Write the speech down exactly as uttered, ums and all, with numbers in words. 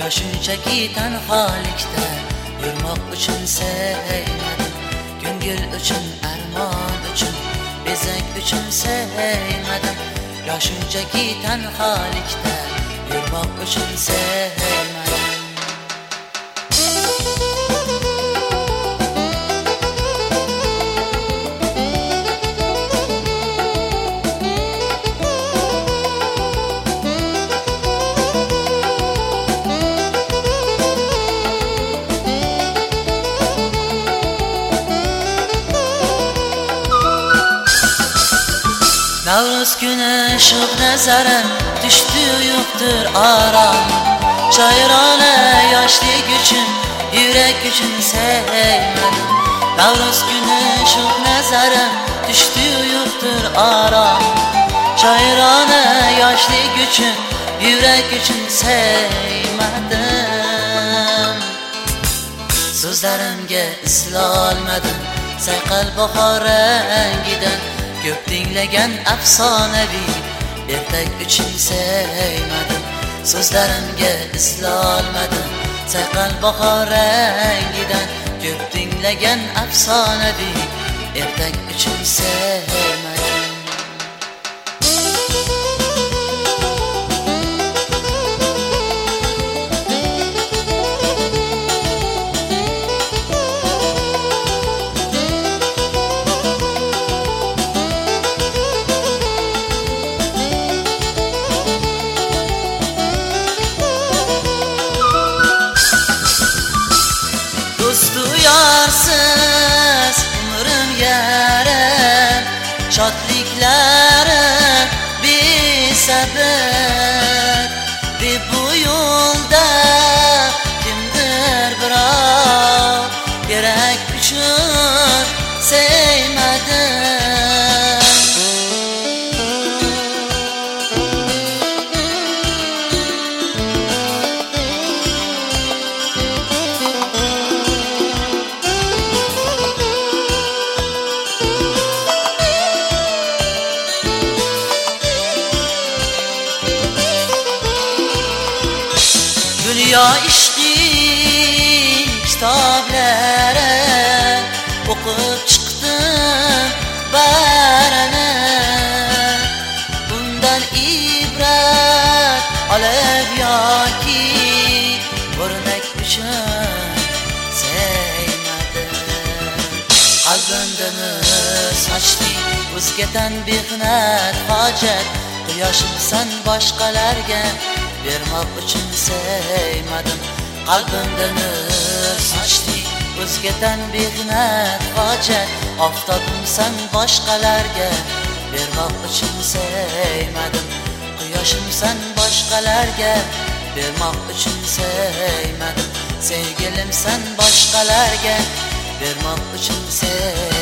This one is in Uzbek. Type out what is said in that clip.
shunchaki tanholikda yurmoq uchun sevmadim. Ko'ngil uchun, armon uchun, bezak uchun sevmadim. Yo shunchaki tanholikda yurmoq uchun sevmadim. Navruz günü şuq nazarim düştü yoktur aram. Şairane yaşlık üçün, yürek üçün sevmedim. Navruz günü şuq nazarim düştü yoktur aram. Şairane yaşlık üçün, yürek üçün sevmedim. Sözlerimge islolmadim, sayqal bahor rengidan. Köp dinlegen afsonaviy ertak uchun sevmadim. So'zlarimga islolmadim, sayqal bahor rangidan. Köp dinlegen afsonaviy ertak uchun sevmadim. Duyarsız umrim yarım, şadlıklarım bir sebep. Ve bu yolda kimdir birov, gerek üçün sevmedim. Dünya işqin kitoblara o'qib chiqdim barani. Bundan ibrat olib yoki o'rnak uchun sevmadim. Qalbimda nur sochdi o'zgadan mehnat hojat. Quyoshimsan boshqalarga bermoq uchun sevmadim. Qalbimda nur sochdi o'zgadan mehnat hojat. Oftobimsan boshqalarga bermoq uchun sevmadim. Quyoshimsan boshqalarga bermoq uchun sevmadim. Sevgilimsan boshqalarga bermoq uchun sevmadim.